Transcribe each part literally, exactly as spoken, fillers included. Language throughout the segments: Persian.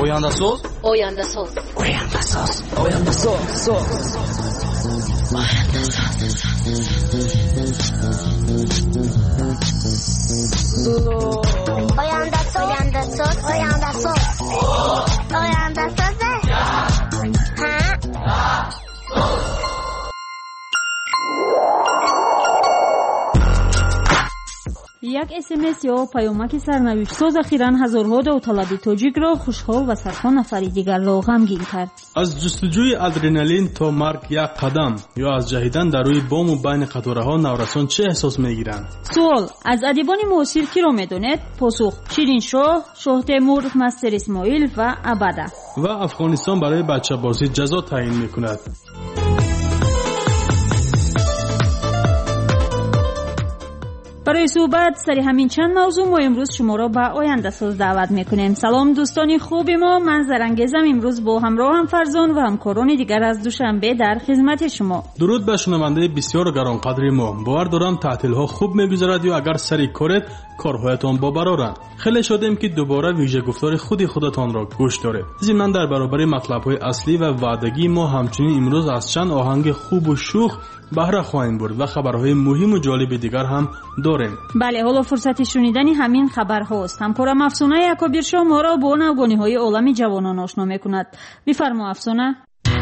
Oyandasöz. Oyandasöz. Oyandasöz. Oyandasöz. Oyandasöz. Oyandasöz. Oyandasöz. Oyandasöz. Ha? یک اسمس یا پیامک سرنوشت‌ساز اخیراً هزارها داوطلب تاجیک را خوشحال و صدها نفر دیگر را غمگین کرد. از جستجوی ادرنالین تا مرگ یک قدم یا از جهیدن در روی بام و بین قطاره‌ها نورسان چه احساس می‌گیرند؟ سوال از ادیبان معاصر کی را می‌دانید؟ پاسخ: شیرین شاه، شاه تیمور، مستر اسماعیل و ابدا. و افغانستان برای بچه‌بازی جزا تعیین می‌کند. برای صحبت سر همین چند موضوع ما امروز شما را به آینده‌ساز دعوت میکنیم. سلام دوستان خوب ما، من زرنگیزم امروز با همراهم فرزان و همکاران دیگر از دوشنبه در خدمت شما. درود به شنونده بسیار گرانقدر ما. باور دارم تعطیل‌ها خوب می‌گذرد یا اگر سری کارت کارهایتان با برارند. خیلی شادیم که دوباره ویژه گفتار خودی خودتان را گوش دارید. ضمن در برابر مطلب‌های اصلی و وعدگی ما همچنین امروز از چند آهنگ خوب و شوخ بهره خواهیم برد و خبرهای مهم و جالب دیگر هم داریم. بله، حالا فرصت شنیدن همین خبرهاست. همکارم افسانه یکابیر شاه ما را با نوگانی‌های عالم جوانان آشنا می‌کند. بفرما افسانه.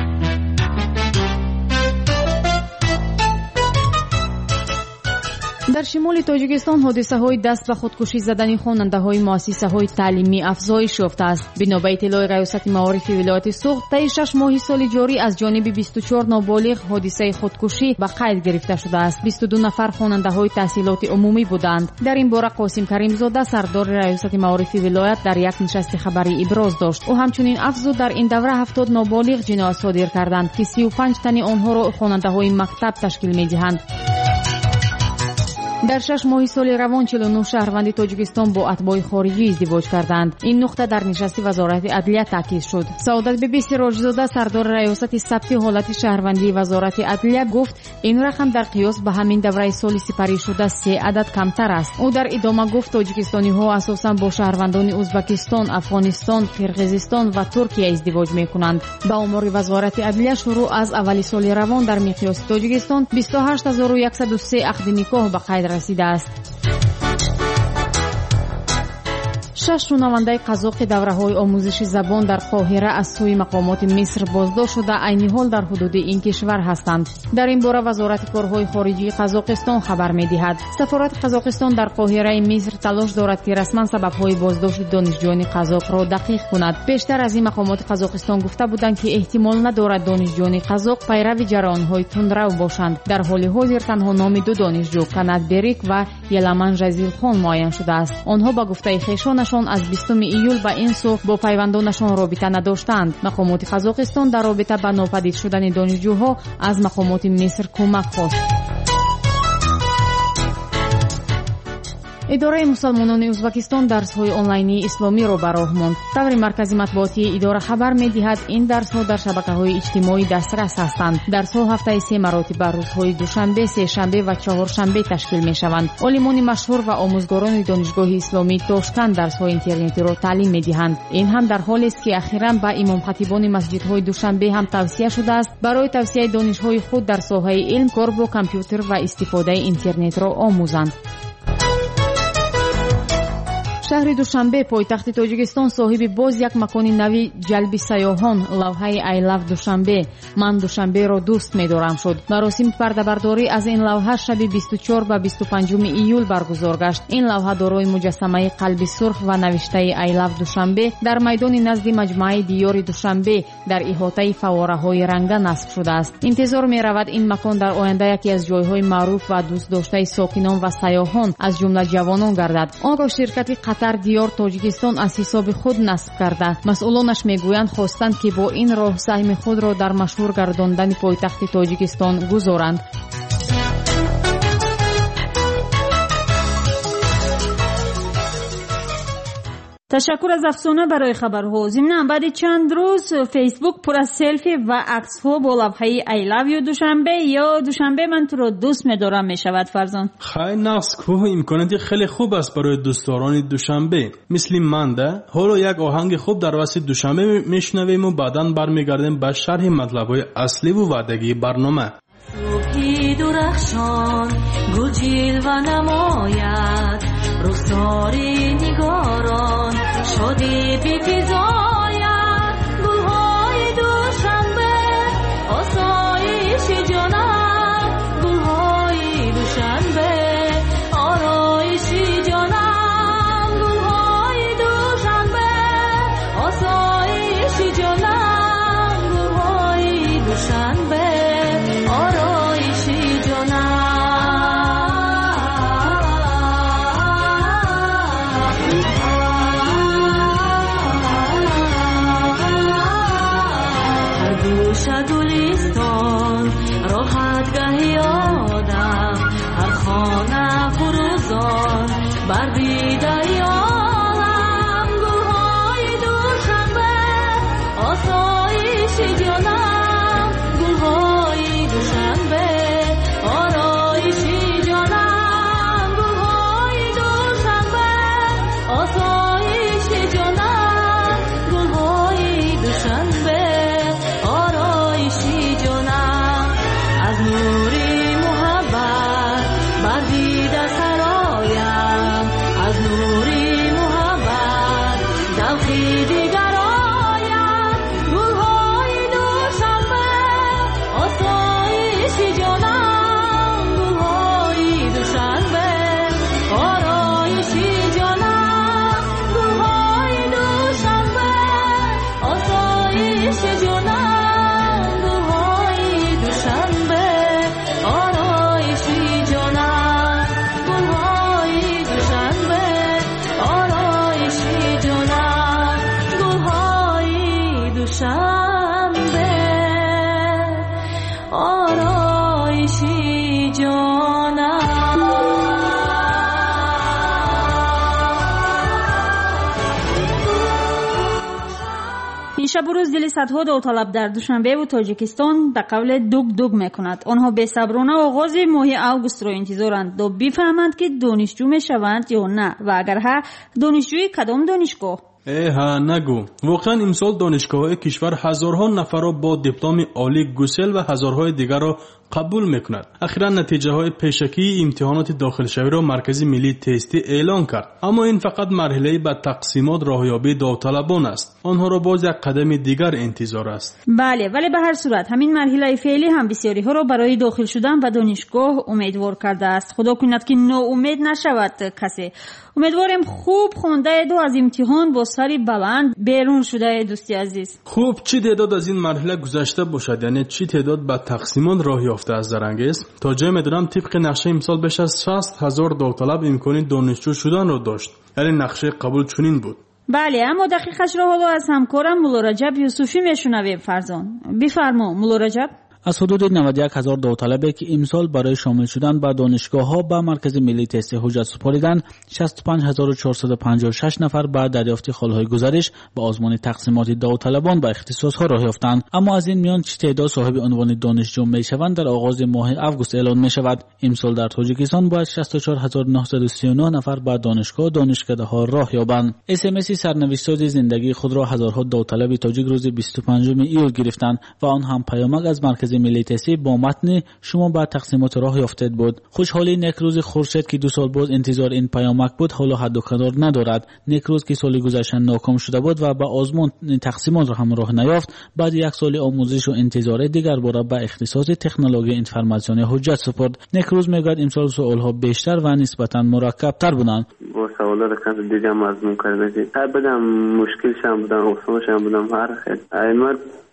در شمال تاجیکستان حادثه‌های دست به خودکشی زدن خواننده‌های مؤسسه‌های تعلیمی افزایش یافته است. بنا به اطلاع ریاست معارف ولایت سوخت، طی شش ماه سال جاری از جانب بیست و چهار نابالغ حادثه خودکشی به قید گرفته شده است. بیست و دو نفر خواننده‌های تحصیلات عمومی بودند. در این باره قاسم کریم زاده سردار ریاست معارف ولایت در یک نشست خبری ابراز داشت. او همچنین افزود در این دوره هفتاد نابالغ جنایت صادر کردند که سی و پنج تن آنها را خواننده‌های مکتب تشکیل می‌دهند. در شش ماه سال روان چهل و نه شهروند تاجیکستان با اتباع خارجی ازدواج کردند. این نقطه در نشست وزارت عدلیه تاکید شد. سعادت بیبی سراجزاده سردار ریاست ثبت حالت شهروندی وزارت عدلیه گفت این رقم در قیاس به همین دوره سال سپری شده سه عدد کمتر است. او در ادامه گفت تاجیکستانی‌ها اساساً با شهروندان ازبکستان، افغانستان، قرقیزستان و ترکیه ازدواج می‌کنند. به آمار وزارت عدلیه شروع از اول سال روان در مقیاس تاجیکستان بیست و هشت هزار و صد و سه عقد نکاح به قید رسیده است. شش راننده قزاق دوره‌های آموزش زبان در قاهره از سوی مقامات مصر بازداشت شده عین حال در حدود این کشور هستند. در این باره وزارت کارهای خارجی قزاقستان خبر می‌دهد سفارت قزاقستان در قاهره مصر تلاش دارد که رسما سبب‌های بازداشت دانشجویان قزاق را دقیق کند. بیشتر از این مقامات قزاقستان گفته بودند که احتمال ندارد دانشجویان قزاق پیرو جریان‌های تندرو باشند. در حال حاضر تنها نام دو دانشجو کند بریک و یلمن جزیل خان معین شده است. آنها با گفته خویشانشان از بیستم ایول به این سو با پیوندانشان رابطه نداشتند. مقامات قزاقستان در رابطه با ناپدید شدن دانشجوها از مقامات مصر کمک خواست. اداره مسلمانان ازبکستان درس‌های آنلاینی اسلامی را به راه ماند. طور مرکزی مطبوعاتی اداره خبر می‌دهد این درس‌ها در شبکه‌های اجتماعی دسترس هستند. درس‌ها هفته سه مراتب روزهای دوشنبه، سه شنبه و چهارشنبه تشکیل می‌شوند. عالمان مشهور و آموزگاران دانشگاه اسلامی تاشکند درس‌های اینترنتی را تعلیم می‌دهند. این هم در حالی است که اخیراً به امام خطیبان مسجدهای دوشنبه هم توصیه شده است برای توسعه دانش‌های خود در ساحه علم کار با کامپیوتر و استفاده اینترنت را آموزند. شهر دوشنبه پایتخت تاجیکستان صاحب باز یک مکان نوی جلب سیاحان لوحه I love دوشنبه من دوشنبه را دوست می‌دارم شد. مراسم پرده‌برداری از این لوحه شب بیست و چهار و بیست و پنج ایول برگزار گشت. این لوحه دارای مجسمه قلب سرخ و نوشته I love دوشنبه در میدان نزد مجمع دیار دوشنبه در احاطه فواره‌های رنگه نصب شده است. انتظار می‌رود این مکان در آینده یکی از جای‌های معروف و دوست داشته ساکنان و سیاحان از جمله جوانان گردد. آنگاه شرکت قطر دیار تاجیکستان از حساب خود نصب کرده. مسئولانش میگویند خواستند که با این راه سهم خود را در مشهور گرداندن پایتخت تاجیکستان گذارند. تشکر از افسانه برای خبرها. ضمن بعد چند روز فیسبوک پر از سلفی و عکس ها با لوحه I love you دوشنبه یا دوشنبه من تو رو دوست می‌دارم میشود فرزان. خیلی نفس کو امکاناتی خیلی خوب است برای دوستداران دوشنبه. مثل من ده حالا یک آهنگ خوب در واسه دوشنبه میشنویم و بعداً برمیگردیم به شرح مطلب‌های اصلی و وعدگی برنامه. صبحی درخشان گل جلوه نماید، رخساری نگاران شادی بفزاید، گلهای دوشنبه آسایش جانم، گلهای دوشنبه آرایش جانم، گلهای دوشنبه آسایش جانم، گلهای دوشنبه آرایش جانم. هر گوش گلستان راحت گهی آدم، هر خانه فروزان بر دیده عالم، گلهای دوشنبه آسایش جانم، گلهای دوشنبه آرایش جانم، گلهای دوشنبه آسایش جانم، گلهای دوشنبه آرایش جانم. از نوری محبت بر دیده سرایم، از نوری محبت دوخی دیگر آیم، گلهای دوشنبه آسایش جانم، گلهای دوشنبه آرایش جانم، گلهای دوشنبه آسایش جانم، گلهای دوشنبه آرایش جانم، گلهای دوشنبه آرایش جانم، گلهای دوشنبه آرایش جانم. این شب و روز دل صدها داوطلب در دوشنبه و تاجیکستان به قول دوگ دوگ میکند. آنها بی‌صبرانه آغاز ماه اوگوست را انتظارند تا بفهمند که دانشجو میشوند یا نه و اگر ها دانشجوی کدام دانشگاه. اه نگو. واقعا امسال دانشگاه‌های کشور هزارها نفر را با دیپلم عالی گسل و هزارهای دیگر را قبول میکند. اخیراً نتیجه های پیشکی امتحانات داخل شوی را مرکز ملی تستی اعلان کرد. اما این فقط مرحله به تقسیمات راهیابی داوطلبان است. آنها را باز یک قدم دیگر انتظار است. بله، ولی به هر صورت همین مرحله فعلی هم بسیاری ها را برای داخل شدن به دانشگاه امیدوار کرده است. خدا کند که ناامید نشود کسی. امیدواریم خوب خونده اید و از امتحان با سری بلند بیرون شده اید دوستی عزیز. خوب چی تعداد از این مرحله گذشته باشد، یعنی چی تعداد به تقسیمات راه یافته از زرنگیز؟ تا جای میدونم طبق نقشه امسال بیش از شصت هزار داوطلب امکان دانشجو شدن را داشت. یعنی نقشه قبول چنین بود. بله، اما دقیقش را حالا از همکارم مولا رجب یوسفی میشنویم فرزان. بفرما مولا رجب. از حدود نود و یک هزار داوطلبی که امسال برای شامل شدن به دانشگاه‌ها به مرکز ملی تست حجت سپاریدن، شصت و پنج هزار و چهارصد و پنجاه و شش نفر بعد دریافت خالهای گزارش به آزمون تقسیمات داوطلبان به اختصاص‌ها راه یافتند. اما از این میان چه تعداد صاحب عنوان دانشجو میشوند در آغاز ماه اوگوست اعلان میشود. امسال در تاجیکستان باید شصت و چهار هزار و نهصد و سی و نه نفر به دانشگاه و دانشکده‌ها راه یابند. اس ام اس سرنوشت‌ساز زندگی خود را هزارها داوطلب تاجیک روز بیست و پنجم ایول گرفتند و آن هم پیامک از مرکز ملی تستی با متن شما بعد تقسیمات راه یافتید بود. خوشحالی نیکروز خورشید که دو سال باز انتظار این پیامک بود حالا حد و قرار ندارد. نیکروز که سال گذشته ناکام شده بود و به آزمون تقسیمات را هم راه نیافت، بعد یک سال آموزش و انتظار دیگر باره به اختصاص تکنولوژی اینفورماسیون حجت سپرد. نیکروز میگوید امسال سوالها بیشتر و نسبتا مرکب تر بودند. با سوالات خیلی دیگه مضمون کرده که هر بدم مشکل شم بودم، آسان شم بودم، هر خیلی علمت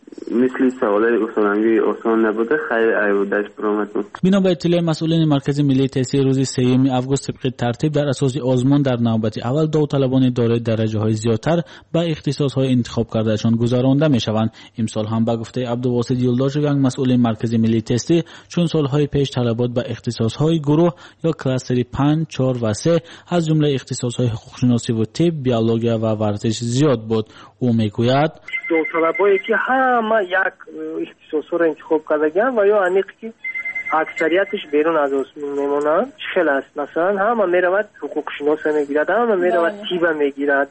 مثل سوالای اصولنگی آسان نبوده، خیلی عیبودش برآمدون. بنا به اطلاع مسئولین مرکز ملی تحصیل روز سوم آگوست طبق ترتیب در اساس آزمون در نوبت اول داوطلبان دارای درجه های زیادتر به اختصاص های انتخاب کردهشان گذرانده می شوند. امسال هم به گفته عبدالواسط یلداشویان مسئول مرکز ملی تحصیل چون سالهای پیش طلبات به اختصاص های گروه یا کلاستر پنج، چهار و سه از جمله اختصاص های حقوق شناسی و طب، بیولوژی و ورزش زیاد بود. او میگوید داوطلبایی که همه یک اختصاص را انتخاب کردن و یا انیقی که اکثریتش بیرون از آزمون میمونن خیلی است. مثلا همه میرود حقوق شناسی میگیرد، همه میرود طب میگیرد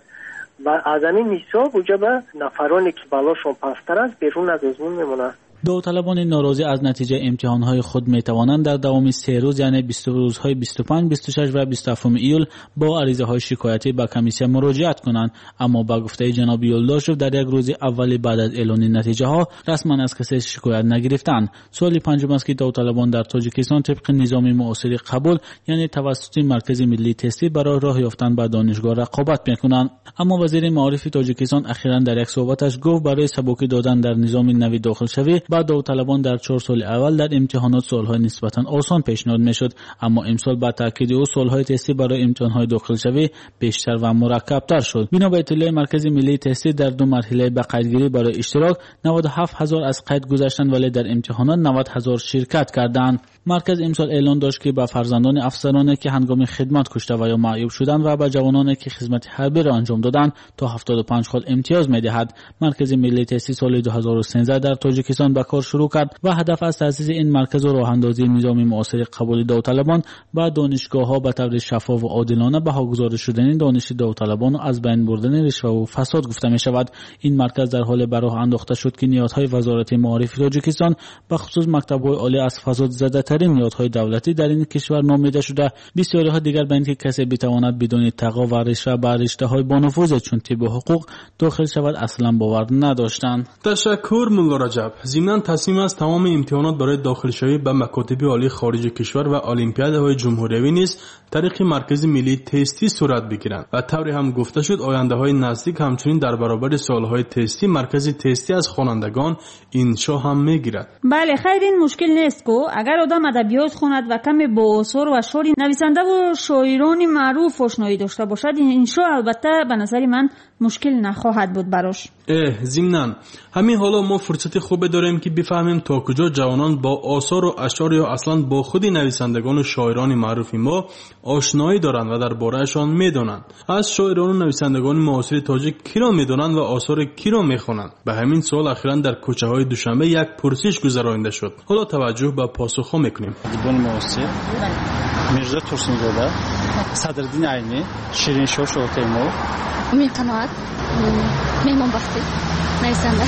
و از این حساب اونجا به نفرانی که بالاشون پستر است بیرون از آزمون میمونن. داوطلبان ناراضی از نتیجه امتحانهای خود می توانند در دوام سه روز یعنی بیست روزهای بیست و پنج، بیست و شش و بیست و هفت ایول با عریضه های شکایتی به کمیسیون مراجعت کنند. اما با گفته جناب یلداشوف در یک روز اولی بعد از اعلان نتیجه ها رسما از کسی شکایت نگرفتند. سوال پنجم است که داوطلبان در تاجیکستان طبق نظام معاصر قبول یعنی توسط مرکز ملی تحصیل برای راه یافتن به دانشگاه رقابت میکنند. اما وزیر معارف تاجیکستان اخیراً در یک صحبتش گفت برای سبکی دادن در نظام نوی داخل شوی بعد داوطلبان در چهار سال اول در امتحانات سوالهای نسبتاً آسان پیشنهاد میشد، اما امسال با تاکید او سوالهای تستی برای امتحانهای داخل شوی بیشتر و مرکب‌تر شد. بنا به اطلاع مرکز ملی تحصیل در دو مرحله به قیدگیری برای اشتراک نود و هفت هزار از قید گذشتند ولی در امتحانات نود هزار شرکت کردند. مرکز امسال اعلان داشت که به فرزندان افسرانی که هنگام خدمت کشته و یا معیوب شدند و به جوانانی که خدمت حربی را انجام دادند تا هفتاد و پنج خود امتیاز می‌دهد. مرکز ملی تحصیل سال دو هزار و سیزده در تاجیکستان به کار شروع کرد و هدف از تأسیس این مرکز و راه اندازی نظام معاصر قبول داوطلبان به دانشگاه‌ها به طور شفاف و عادلانه بهاگذاری شدن دانش داوطلبان و از بین بردن رشوه و فساد گفته می‌شود. این مرکز در حال به راه انداخته شد که نیازهای وزارت معارف تاجیکستان به خصوص مکتب‌های عالی از فساد زده‌ترین نیازهای دولتی در این کشور نامیده شده. بسیاری‌ها دیگر به اینکه کسی بتواند بدون تقوا و رشوه به رشته‌های بانفوذ چون طب و حقوق داخل شود اصلا باور نداشتند. تشکر مولا رجب. ضمن تصمیم است تمام امتحانات برای داخل شوی به مکاتب عالی خارج کشور و المپیادهای جمهوری نیز طریق مرکز ملی تستی صورت بگیرند و طوری هم گفته شد آینده‌های نزدیک همچنین در برابر سوال‌های تستی مرکز تستی از خوانندگان انشا هم میگیرد. بله خیر، این مشکل نیست که اگر آدم ادبیات خوند و کمی با آثار و اشعار نویسنده و شاعران معروف آشنایی داشته باشد انشا البته به نظر من مشکل نخواهد بود براش. اه ضمناً همین حالا ما فرصت خوب داریم که بفهمیم تا کجا جوانان با آثار و اشعار یا اصلا با خود نویسندگان و شاعران معروف ما آشنایی دارند و درباره‌شان میدونند. از شاعران و نویسندگان معاصر تاجیک کی را میدونند و آثار کی را میخوانند؟ به همین سوال اخیراً در کوچه‌های دوشنبه یک پرسش گذرانده شد. حالا توجه به پاسخ میکنیم. ادیبان معاصر میرزا ترسونزاده، صدرالدین عینی، شیرین شاه شاه تیمور، امید قناعت، مهمان بختی، نویسنده.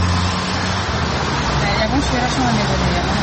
یگان شعرشون رو میدونی یا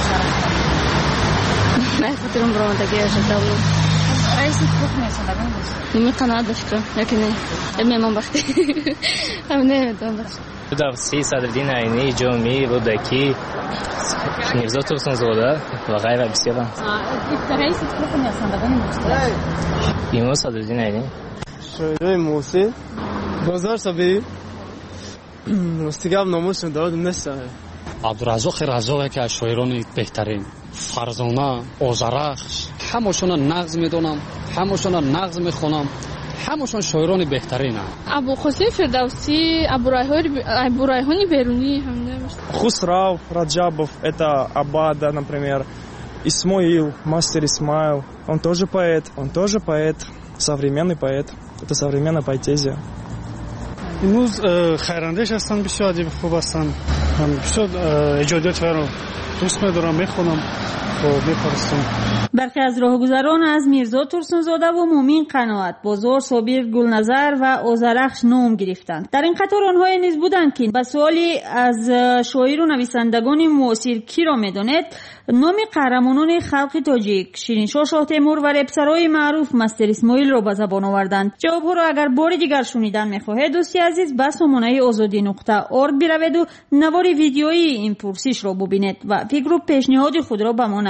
نه خاطرم برآمدگی شده بود. رئیس حکومت نویسندگان بود. امید قناعت بفکرم یکی نه مهمان بختی. همین نمیدونم باشه. فردوسی، صدرالدین عینی، جامی، رودکی، میرزا ترسونزاده و غیره بسیار. رئیس حکومت نویسندگان بود. ایمان صدرالدین عینی. شاعرای معاصر بازار سبی مستقیم ناموسشون داد نشته. عبدالرزاق رزاقی که از شاعران بهترین، فرزانه، آذرخش، همشون نغز میدونم، همشون نغز میخونم، همشون شاعران بهترینه. ابو خسین فردوسی، ابو райхони بیرونی همه. Хусрав Раджабов, это Абада, например, Исмаил, мастер Исмаил, он тоже поэт, он тоже поэт, современный поэт. Это современная поэзия. امروز خیراندیش هستن، بسیار ادیب خوب هستن. من بسیار ایجادیات رو دوست می‌دارم، میخونم و می‌فرستم. برخی از راهگذران از میرزا ترسونزاده و مومین قناعت، بازار صابر گلنظر و آذرخش نام گرفتند. در این قطار آنها نیز بودند که به سوالی از شاعر و نویسندگان معاصر کی را می‌دانید، نام قهرمانان خلق تاجیک شیرین شاه شاه تیمور و رپسرای معروف مستر اسماعیل را به زبان آوردند. جوابها را اگر بار دیگر شنیدن می‌خواهید دوستی عزیز به سامانه آزادی نقطه ارگ بروید و نوار ویدیویی این پرسش را ببینید و فکر و پیشنهاد خود را به ما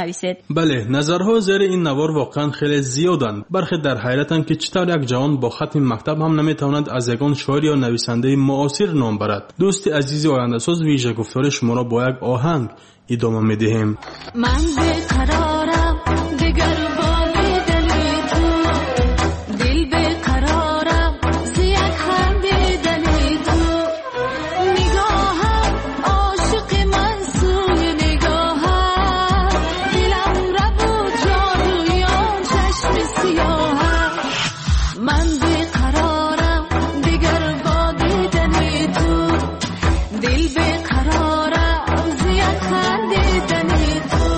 نویسید. بله، نظرها زیر این نوار واقعا خیلی زیادند. برخی در حیرتند که چطور یک جوان با ختم مکتب هم نمیتواند از یگان شاعر یا نویسنده معاصر نام برد. دوست عزیز آینده ساز ویژه گفتار شما را با یک آهنگ ادامه میدهیم. من بی‌قرارم دیگر باقی دلی تو، دل بی‌قرارم زیاد خندیدنی تو، نگاهم عاشق من سوی نگاهم، دلم را بود جادویان چشم سیاهم. من بی‌قرارم دیگر باقی دلی تو، دل بی‌قرارم زیاد خندیدنی تو.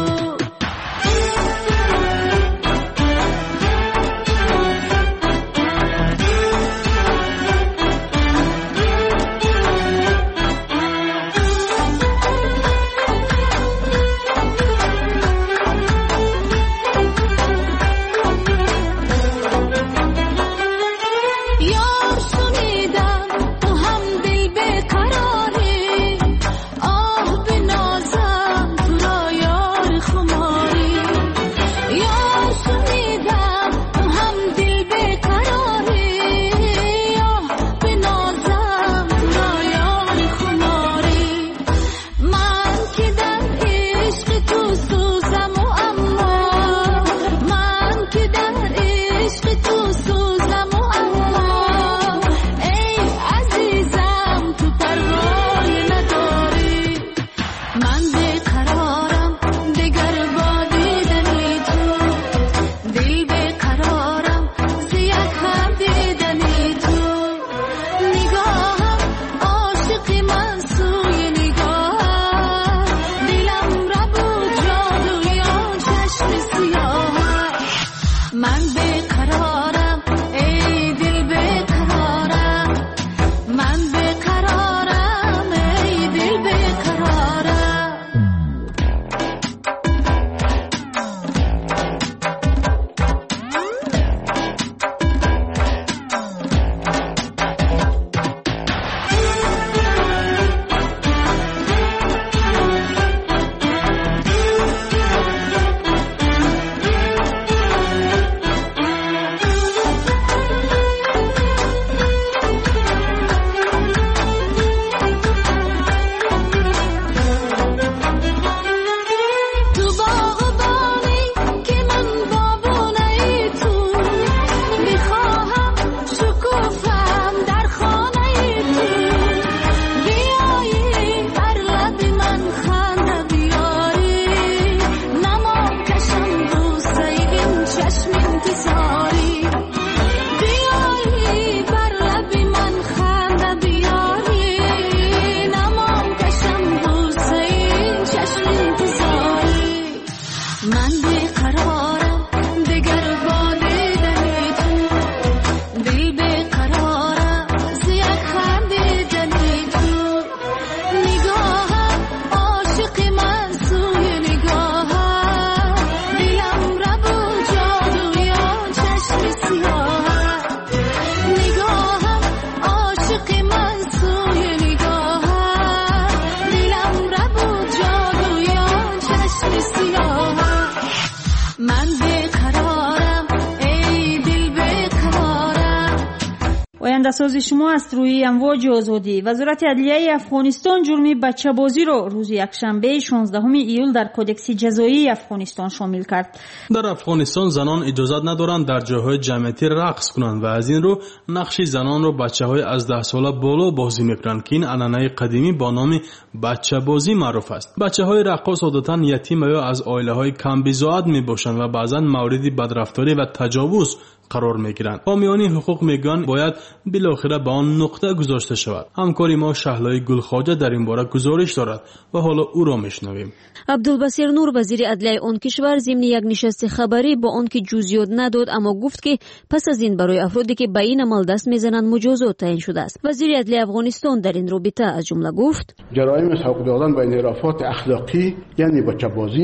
یار شنیدم تو هم دل بی‌قراری، آه بنازم تو را یار خماری. یار شنیدم تو هم دل بی‌قراری، آه بنازم تو را یار خماری. من که در عشق تو سوزم و اما، من که در عشق تو سوزم و اما، ای عزیزم تو پروای نداری. من بی‌قرارم دیگر با دیدنی تو، دل بی‌قرارم زیاد خندیدنی تو، نگاهم عاشق من سوی نگاهم، دلم را بود جادویان چشم سیاهم. من بی‌قرارم ای دل بی‌قرارم، من بی‌قرارم ای دل بی‌قرارم. تو باغبانی که من بابونه تو، میخواهم شکوفم در خانه تو، بیایی بر لب من خنده بیاری، نمام کشم بوسه این چشم انتظاری. بیایی بر لب من خنده بیاری، نمام کشم بوسه این چشم انتظاری. من بی‌قرارم دیگر با دیدنی تو، دل بی‌قرارم زیاد خندیدنی تو، نگاهم عاشق من سوی نگاهم، دلم را بود جادویان چشم سیاهم. نگاهم عاشق من سوی نگاهم، دلم را بود جادویان چشم سیاهم. من بی‌قرارم ای دل بی‌قرارم. آینده سازی شما است روی امواج آزادی. وزارت عدلیه افغانستان جرم بچه بازی را روز یکشنبه شانزدهم ایول در کودکس جزایی افغانستان شامل کرد. در افغانستان زنان اجازه ندارند در جاهای جمعیتی رقص کنند و از این رو نقش زنان را بچه‌های از ده ساله بالا بازی می‌کنند که این عنعنه قدیمی با نام بچه بازی معروف است. بچه‌های رقاص عادتاً یتیم یا از عائله‌های کم بزاعت می‌باشند و بعضاً مورد بدرفتاری و تجاوز قرار میگیرند. حامیان حقوق میگن باید بالاخره به آن نقطه گذاشته شود. همکاری ما شهلای گلخواجه در این باره گزارش دارد و حالا او را میشنویم. عبدالبصیر نور وزیر عدلیه آن کشور ضمن یک نشست خبری با آن که جزئیات نداد اما گفت که پس از این برای افرادی که به این عمل دست میزنند مجازات تعیین شده است. وزیر عدلیه افغانستان در این رابطه از جمله گفت: جرایم حقوق دادن به انحرافات اخلاقی یعنی بچه‌بازی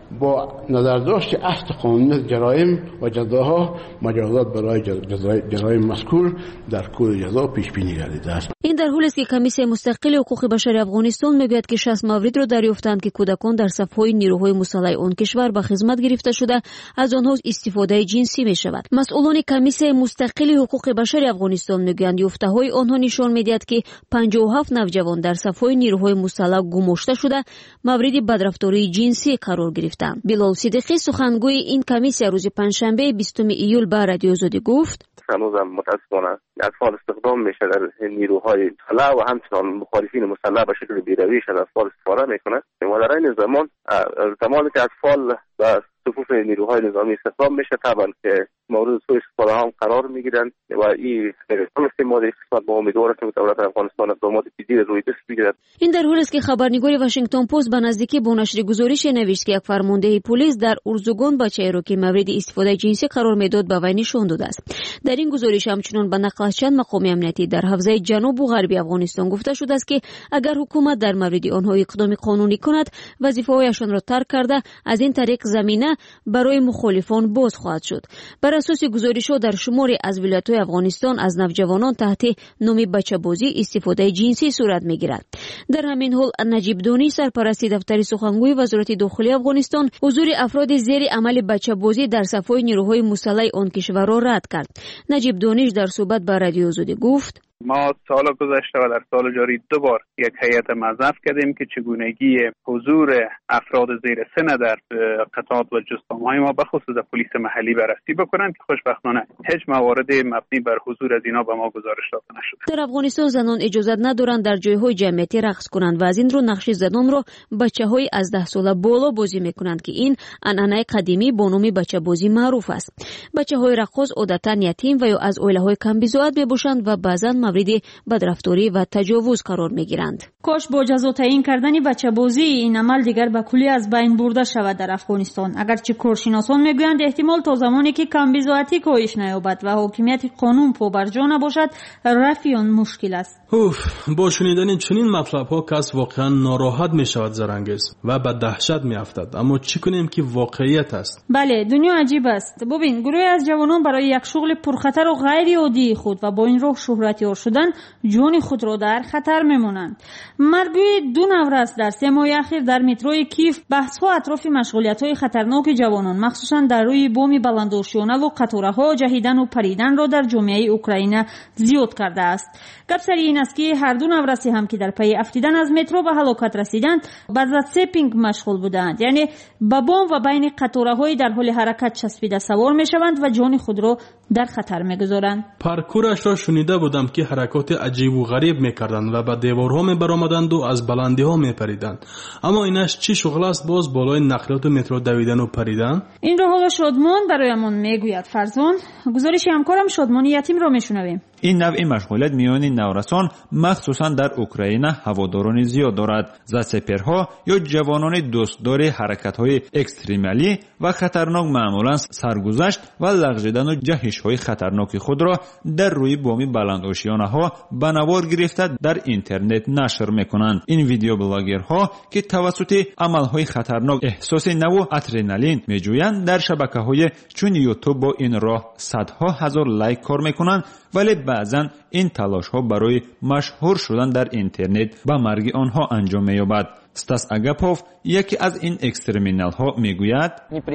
با نظرداشت اصل قانون جرایم و جزاها مجازات برای جرایم مذکور در کود جزا پیش بینی گردیده است. این در حالی است که کمیسیون مستقل حقوق بشر افغانستان میگوید که شصت مورد را دریافتند که کودکان در صف‌های نیروهای مسلح آن کشور به خدمت گرفته شده از آنها استفاده جنسی میشود. مسئولان کمیسیون مستقل حقوق بشر افغانستان میگویند یافته‌های آنها نشان میدهد که پنجاه و هفت نوجوان در صف‌های نیروهای مسلح گماشته شده مورد بدرفتاری جنسی قرار گرفتند. بلال صدیقی سخنگوی این کمیسیون روز پنجشنبه بیستم ایول به رادیو آزادی گفت: هنوزم متاسفانه اطفال استخدام میشه در نیروهای مسلح و همچنان مخالفین مسلح به شکل بیرویش از اطفال استفاده میکنه و در این زمان زمانی که اطفال به صفوف نیروهای نظامی استخدام میشه طبعا که مورد سوء استفاده هم قرار میگیرن و این استعمال قسمت با امیدواره که دولت افغانستان اقدامات جدی روی دست بگیرد. این در حالی است که خبرنگار واشنگتن پست به نزدیکی با نشر گزارش نوشت که یک فرمانده پلیس در ارزگان بچه‌ای را که مورد استفاده جنسی قرار میداد به وی نشان داده است. در این گزارش همچنین به نقل از چند مقام امنیتی در حوزه جنوب و غربی افغانستان گفته شده است که اگر حکومت در مورد آنها اقدام قانونی کند وظیفه‌هایشان را ترک کرده از این طریق زمینه برای مخالفان باز خواهد شد. بر اساس گزارش‌ها در شماری از ولایت‌های افغانستان از نوجوانان تحت نام بچه‌بازی استفاده جنسی صورت می‌گیرد. در همین حال نجیب دانی سرپرست دفتر سخنگوی وزارت داخلی افغانستان حضور افراد زیر عمل بچه‌بازی در صف‌های نیروهای مسلح آن کشور را رد کرد. نجیب دانیش در صحبت با رادیو آزادی گفت: ما سال گذشته و در سال جاری دو بار یک هیئت مضاف کردیم که چگونگی حضور افراد زیر سن در قطعات و جستان‌های ما به خصوص پلیس محلی بررسی بکنند که خوشبختانه هیچ موارد مبنی بر حضور از اینا به ما گزارش داده نشده. در افغانستان زنان اجازه ندارند در جایهای جمعیتی رقص کنند و از این رو نقش زنان را بچه‌های از ده ساله بالا بازی می‌کنند که این عنعنه قدیمی با نام بچه‌بازی معروف است. بچه‌های رقاص عادتاً یتیم و یا از عائله‌های کم بضاعت میباشند و بعضاً مورد بدرفتاری و تجاوز قرار میگیرند. کاش با جزا تعیین کردن بچه‌بازی این عمل دیگر به کلی از بین برده شود در افغانستان. اگرچه کارشناسان میگویند احتمال تا زمانی که کم بضاعتی کاهش نیابد و حاکمیت قانون پابرجا نباشد رفع آن مشکل است. اوف، با شنیدن چنین مطلب ها کس واقعا ناراحت می شود زرنگیز و به دهشت می افتد. اما چی کنیم که واقعیت است؟ بله، دنیا عجیب است. ببین، گروهی از جوانان برای یک شغل پرخطر و غیر عادی خود و با این راه شهرتیار شدن جان خود را در خطر میمونند. مرگوی دو نورس در سه ماه اخیر در متروی کیف بحث ها اطراف مشغولیت های خطرناک جوانان مخصوصا در روی بام بلندآشیانه و قطاره ها جهیدن و پریدن را در جامعه اوکراین زیاد کرده است. گپ سر این است که هر دو نورسی هم که در پی افتیدن از مترو به هلاکت رسیدند با زدسپینگ مشغول بودند، یعنی با بام و بین قطاره های در حال حرکت چسبیده سوار میشوند و جان خود را در خطر میگذارند. پارکورش را شنیده بودم که حرکات عجیب و غریب میکردند و به دیوارها میبرآمدند و از بلندی ها میپریدند. اما اینش چی شغل است باز بالای نقلات مترو دویدن و پریدن؟ این را حالا شادمان برایمان میگوید. فرزان، گزارش همکارم شادمان یتیم را میشنویم. این نوع مشغولیت میان نورسان مخصوصا در اوکراین هواداران زیاد دارد. زدسپرها یا جوانان دوستدار حرکت‌های اکستریمالی و خطرناک معمولا سرگذشت و لغزیدن و جهش‌های خطرناک خود را در روی بام بلندآشیانه‌ها به نوار گرفته در اینترنت نشر می‌کنند. این ویدیو بلاگرها که توسط عمل‌های خطرناک احساس نو ادرنالین می‌جویند در شبکه‌های چون یوتیوب با این راه صدها هزار لایک کار می‌کنند، ولی بعضا این تلاش ها برای مشهور شدن در اینترنت به مرگ آنها انجام می‌یابد. ستاس اگاپوف یکی از این اکستریمینال ها میگوید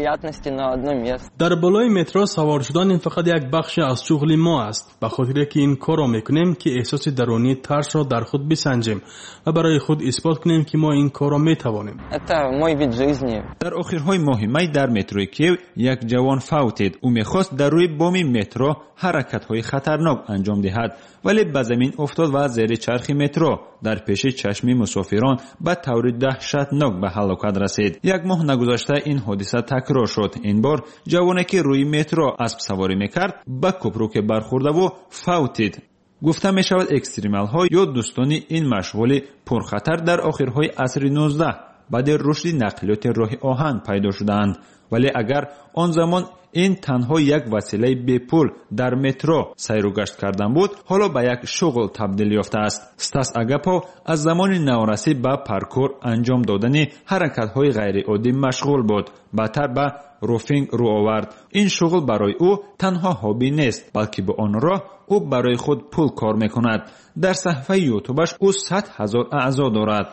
در بالای مترو سوار شدن این فقط یک بخش از شغل ما است، به خاطر که این کار را میکنیم که احساس درونی ترس را در خود بسنجیم و برای خود اثبات کنیم که ما این کار را میتوانیم. در آخرهای ماه می در متروی کیو یک جوان فوتید. او میخواست در روی بام مترو حرکت های خطرناک انجام دهد، ولی به زمین افتاد و زیر چرخ مترو در پیش چشم مسافران به طور دهشتناک به هلاکت رسید. یک ماه نگذشته این حادثه تکرار شد. این بار جوانی که روی مترو اسب سواری میکرد به کپروک برخورده و فوتید. گفته می شود اکستریمال ها یا دوستان این مشغول پرخطر در آخرهای عصر نوزده بعد رشد نقلیات راه آهن پیدا شدند، ولی اگر آن زمان این تنها یک وسیله بی پول در مترو سیر و گشت کردن بود، حالا به یک شغل تبدیل یافته است. استاس اگاپو از زمان نورسی به پارکور انجام دادن حرکت‌های غیر عادی مشغول بود. بعدتر به روفینگ رو آورد. این شغل برای او تنها هابی نیست، بلکه به آن راه او برای خود پول کار میکند. در صفحه یوتیوبش او صد هزار اعضا دارد.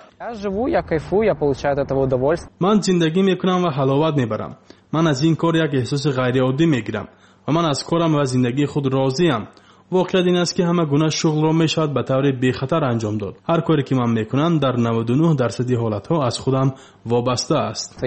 من زندگی میکنم و حلاوت میبرم. من از این کار یک احساس غیر عادی میگیرم و من از کارم و زندگی خود راضیم. واقعیت این است که همه گونه شغل را میشود به طور بی خطر انجام داد. هر کاری که من میکنم در نود و نه درصد حالتها از خودم وابسته است.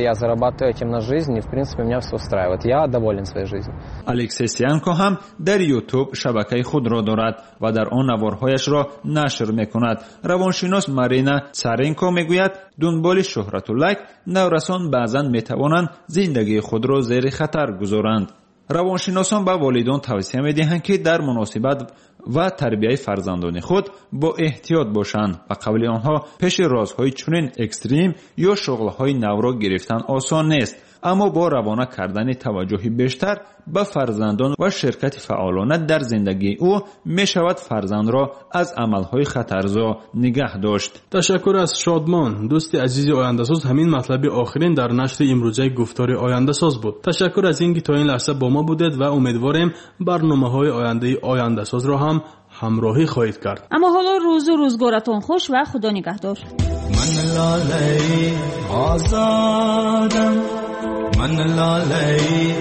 الکسی سیانکو هم در یوتیوب شبکه خود را دارد و در آن نوارهایش را نشر میکند. روانشناس مارینا سارنکو میگوید دنبال شهرت و لایک نورسان بعضا میتوانند زندگی خود را زیر خطر گذارند. روانشناسان به والدان توصیه می‌دهند که در مناسبت و تربیت فرزندان خود با احتیاط باشند و قبل آنها پیش رازهای چنین اکستریم یا شغل‌های نو را گرفتن آسان نیست، اما با روانه کردن توجهی بیشتر به فرزندان و شرکت فعالانه در زندگی او می شود فرزند را از عملهای خطرزا نگه داشت. تشکر از شادمان. دوست عزیز آینده ساز، همین مطلب آخرین در نشر امروزه گفتار آینده ساز بود. تشکر از اینکه تا این لحظه با ما بودید و امیدواریم برنامه‌های آینده آینده ساز را هم همراهی خواهید کرد. اما حالا روز و روزگارتون خوش و خدا نگهدار. من لاله آزادم، من لاله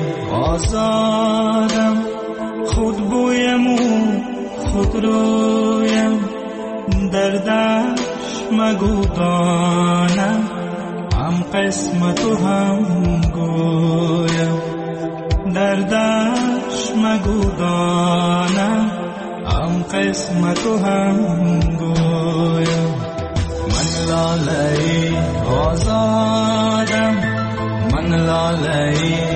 آزادم، خود بویم و خود رویم، دردش مگو دانم، هم قسمت و هم گویم، دردش مگو دانم، هم قسمت و هم گویم. من لاله آزادم، من لاله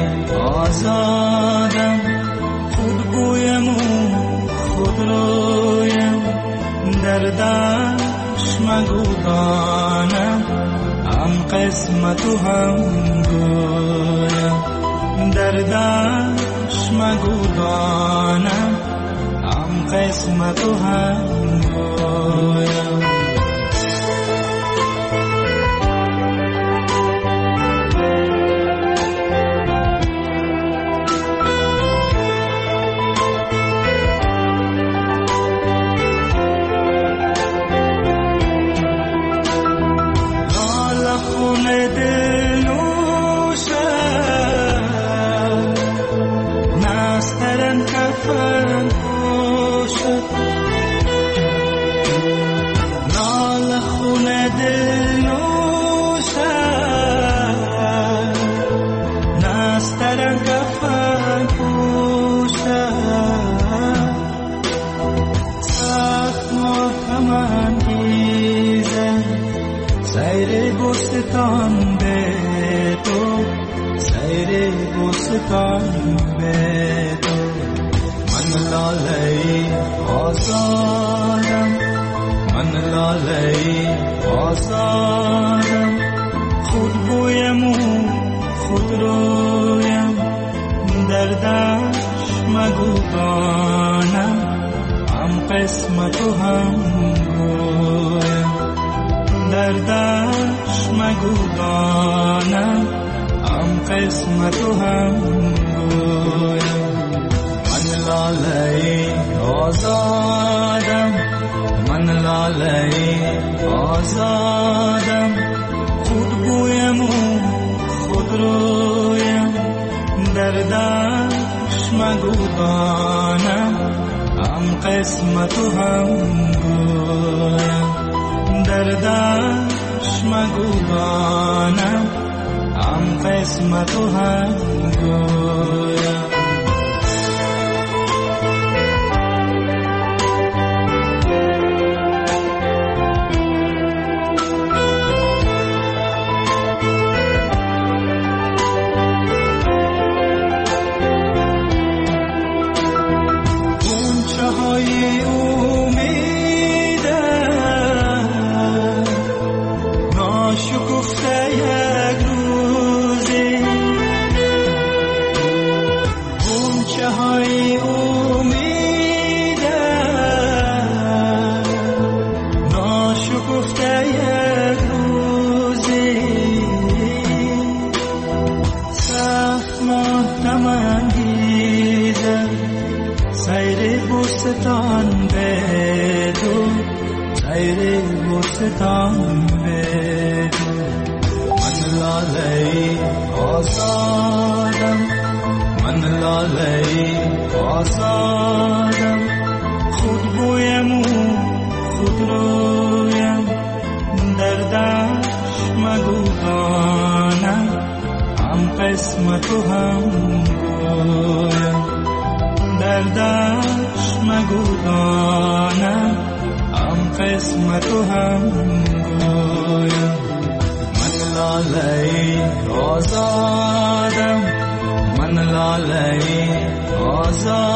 آزادم، خود بویم و خود رویم، دردش مگو دانم، هم قسمت و هم گویم، دردش مگو دانم، هم قسمت و هم گویم. بوستان به تو، سیر بوستان به تو، من لاله آزادم، من لاله آزادم، خود بویم و خود رویم، دردش مگو دانم، هم قسمت و هم گویم، دردش مگو دانم، هم قسمت و هم گویم. من لاله آزادم، من لاله آزادم، خود بویم و خود رویم، دردش مگو دانم، هم قسمت و هم گویم، دردش مگو دانم، هم قسمت و هم گویم. دستتان بگو من لاله آزادم من لاله آزادم خود بویم و خود رویم در دشت مگو دانم هم قسمت و هم گویم در دشت مگو دانم هم قسمت و هم گویم من لاله آزادم من لاله آزادم